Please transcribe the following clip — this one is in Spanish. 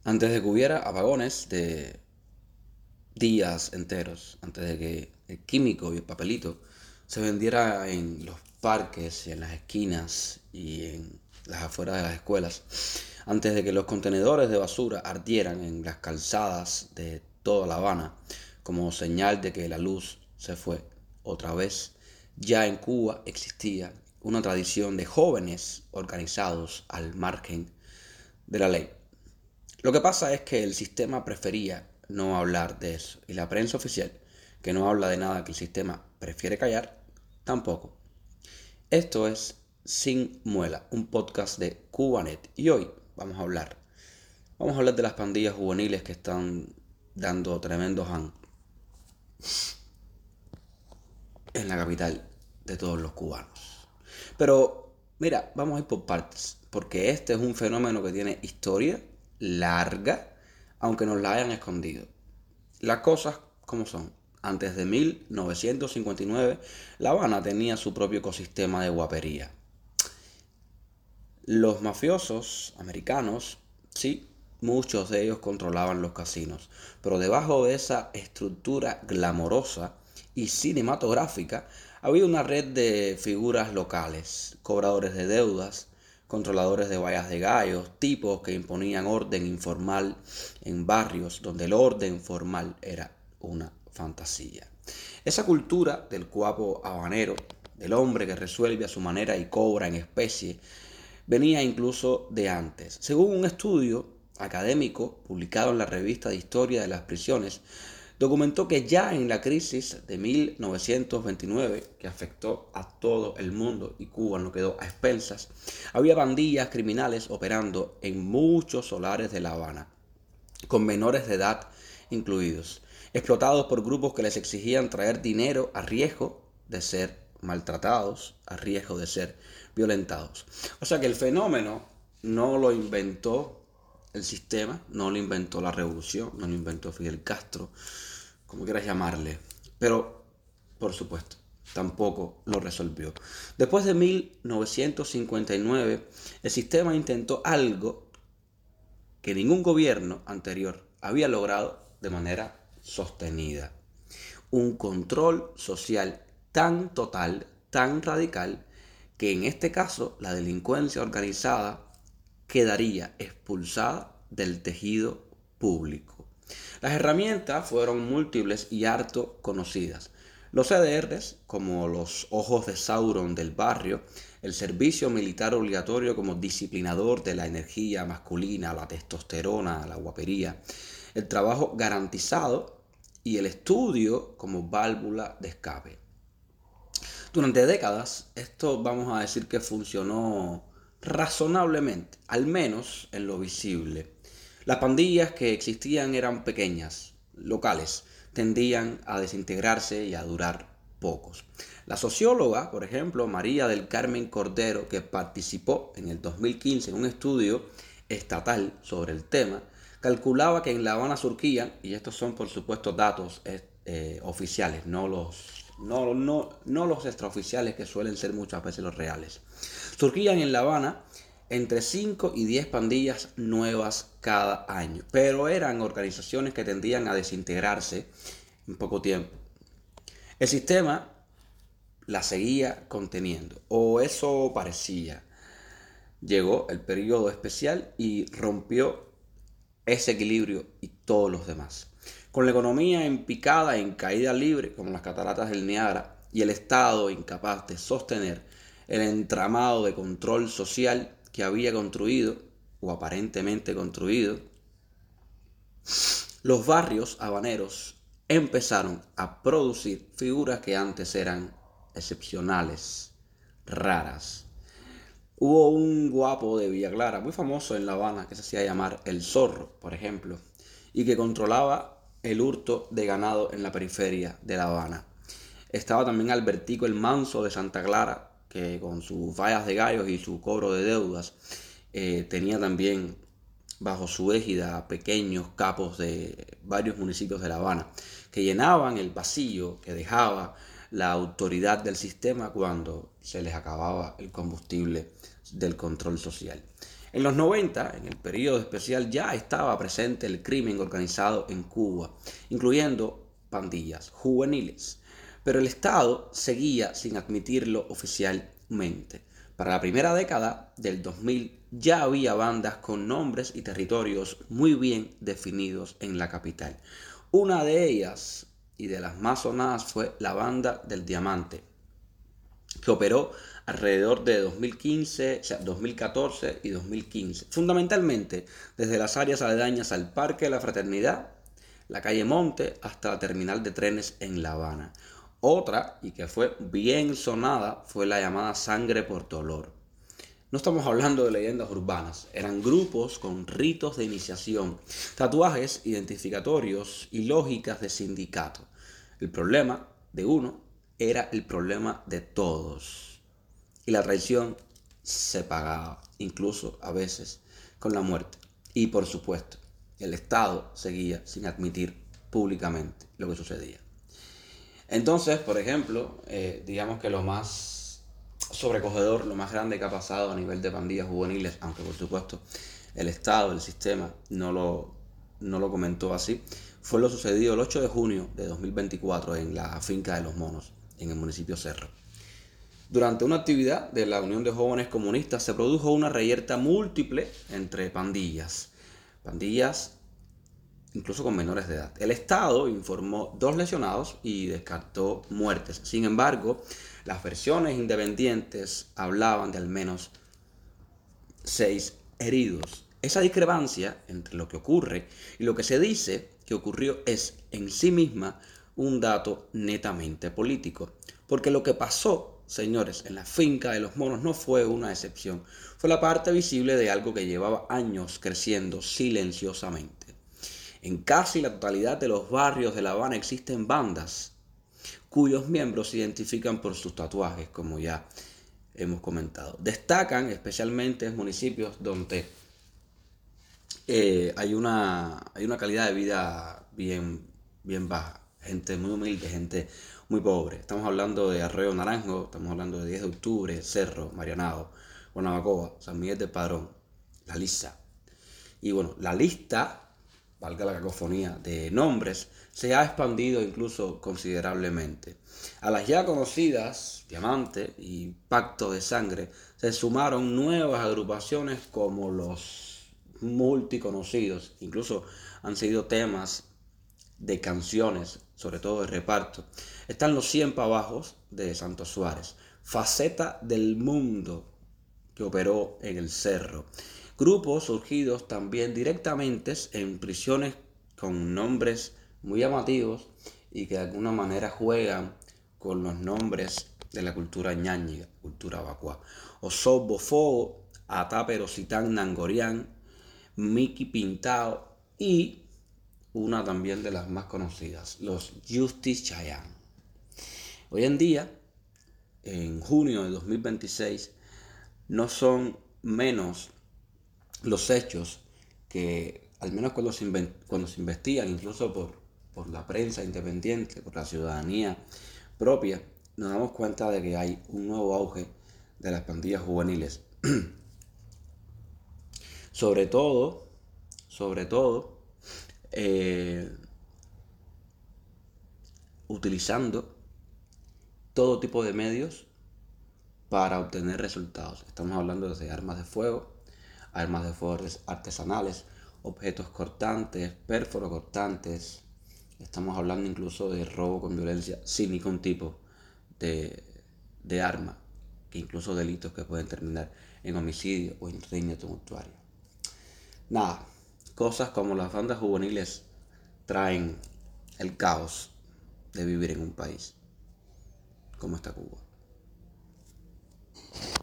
Antes de que hubiera apagones de días enteros, antes de que el químico y el papelito se vendiera en los parques, en las esquinas y en las afueras de las escuelas, antes de que los contenedores de basura ardieran en las calzadas de toda La Habana como señal de que la luz se fue otra vez, ya en Cuba existía una tradición de jóvenes organizados al margen de la ley. Lo que pasa es que el sistema prefería no hablar de eso y la prensa oficial, que no habla de nada que el sistema prefiere callar, tampoco. Esto es Sin Muela, un podcast de Cubanet y hoy vamos a hablar de las pandillas juveniles que están dando tremendos han en la capital de todos los cubanos. Pero mira, vamos a ir por partes, porque este es un fenómeno que tiene historia larga, aunque nos la hayan escondido. Las cosas como son. Antes de 1959, La Habana tenía su propio ecosistema de guapería. Los mafiosos americanos, sí, muchos de ellos controlaban los casinos, pero debajo de esa estructura glamorosa y cinematográfica había una red de figuras locales, cobradores de deudas, controladores de vallas de gallos, tipos que imponían orden informal en barrios donde el orden formal era una fantasía. Esa cultura del guapo habanero, del hombre que resuelve a su manera y cobra en especie, venía incluso de antes. Según un estudio académico publicado en la revista de Historia de las Prisiones, documentó que ya en la crisis de 1929, que afectó a todo el mundo y Cuba no quedó a expensas, había pandillas criminales operando en muchos solares de La Habana, con menores de edad incluidos, explotados por grupos que les exigían traer dinero a riesgo de ser maltratados, a riesgo de ser violentados. O sea que el fenómeno no lo inventó el sistema, no lo inventó la revolución, no lo inventó Fidel Castro, como quieras llamarle, pero por supuesto tampoco lo resolvió. Después de 1959, el sistema intentó algo que ningún gobierno anterior había logrado de manera sostenida. Un control social tan total, tan radical, que en este caso la delincuencia organizada quedaría expulsada del tejido público. Las herramientas fueron múltiples y harto conocidas. Los CDRs, como los ojos de Sauron del barrio, el servicio militar obligatorio como disciplinador de la energía masculina, la testosterona, la guapería, el trabajo garantizado y el estudio como válvula de escape. Durante décadas, esto vamos a decir que funcionó razonablemente, al menos en lo visible. Las pandillas que existían eran pequeñas, locales, tendían a desintegrarse y a durar pocos. La socióloga, por ejemplo, María del Carmen Cordero, que participó en el 2015 en un estudio estatal sobre el tema, calculaba que en La Habana surgían, y estos son por supuesto datos oficiales, no los extraoficiales que suelen ser muchas veces los reales. Surgían en La Habana entre 5 y 10 pandillas nuevas cada año, pero eran organizaciones que tendían a desintegrarse en poco tiempo. El sistema la seguía conteniendo, o eso parecía. Llegó el periodo especial y rompió ese equilibrio y todos los demás. Con la economía en picada, en caída libre, como las cataratas del Niágara, y el Estado incapaz de sostener el entramado de control social que había construido, o aparentemente construido, los barrios habaneros empezaron a producir figuras que antes eran excepcionales, raras. Hubo un guapo de Villa Clara, muy famoso en La Habana, que se hacía llamar El Zorro, por ejemplo, y que controlaba el hurto de ganado en la periferia de La Habana. Estaba también Albertico el Manso de Santa Clara, que con sus vallas de gallos y su cobro de deudas tenía también bajo su égida pequeños capos de varios municipios de La Habana, que llenaban el vacío que dejaba la autoridad del sistema cuando se les acababa el combustible del control social. En los 90, en el periodo especial, ya estaba presente el crimen organizado en Cuba, incluyendo pandillas juveniles. Pero el Estado seguía sin admitirlo oficialmente. Para la primera década del 2000 ya había bandas con nombres y territorios muy bien definidos en la capital. Una de ellas, y de las más sonadas, fue la Banda del Diamante, que operó alrededor de 2015, o sea, 2014 y 2015, fundamentalmente desde las áreas aledañas al Parque de la Fraternidad, la calle Monte, hasta la terminal de trenes en La Habana. Otra, y que fue bien sonada, fue la llamada Sangre por Dolor. No estamos hablando de leyendas urbanas, eran grupos con ritos de iniciación, tatuajes identificatorios y lógicas de sindicato. El problema de uno era el problema de todos. Y la traición se pagaba, incluso a veces, con la muerte. Y por supuesto, el Estado seguía sin admitir públicamente lo que sucedía. Entonces, por ejemplo, digamos que lo más sobrecogedor, lo más grande que ha pasado a nivel de pandillas juveniles, aunque por supuesto el Estado, el sistema, no lo comentó así, fue lo sucedido el 8 de junio de 2024 en la finca de Los Monos, en el municipio Cerro. Durante una actividad de la Unión de Jóvenes Comunistas se produjo una reyerta múltiple entre pandillas incluso con menores de edad. El Estado informó 2 lesionados y descartó muertes. Sin embargo, las versiones independientes hablaban de al menos 6 heridos. Esa discrepancia entre lo que ocurre y lo que se dice que ocurrió es en sí misma un dato netamente político. Porque lo que pasó, señores, en la finca de Los Monos no fue una excepción. Fue la parte visible de algo que llevaba años creciendo silenciosamente. En casi la totalidad de los barrios de La Habana existen bandas cuyos miembros se identifican por sus tatuajes, como ya hemos comentado. Destacan especialmente en municipios donde hay una calidad de vida bien baja, gente muy humilde, gente muy pobre. Estamos hablando de Arroyo Naranjo, estamos hablando de 10 de octubre, Cerro, Marianao, Guanabacoa, San Miguel del Padrón, La Lisa. Y bueno, la lista, valga la cacofonía, de nombres se ha expandido incluso considerablemente. A las ya conocidas, Diamante y Pacto de Sangre, se sumaron nuevas agrupaciones como los multiconocidos, incluso han sido temas de canciones, sobre todo de reparto. Están los 100 Pavajos de Santos Suárez, Faceta del Mundo, que operó en el Cerro. Grupos surgidos también directamente en prisiones con nombres muy llamativos y que de alguna manera juegan con los nombres de la cultura ñáñiga, cultura vacua. Osobbo Fogo, Atapero Citán Nangorián, Miki Pintao y una también de las más conocidas, los Justice Chayanne. Hoy en día, en junio de 2026, no son menos los hechos que, al menos cuando se investigan, incluso por la prensa independiente, por la ciudadanía propia, nos damos cuenta de que hay un nuevo auge de las pandillas juveniles. sobre todo, utilizando todo tipo de medios para obtener resultados. Estamos hablando de armas de fuego artesanales, objetos cortantes, pérforos cortantes. Estamos hablando incluso de robo con violencia sin ningún tipo de arma, que incluso delitos que pueden terminar en homicidio o en riña tumultuaria. Nada, cosas como las bandas juveniles traen el caos de vivir en un país como está Cuba.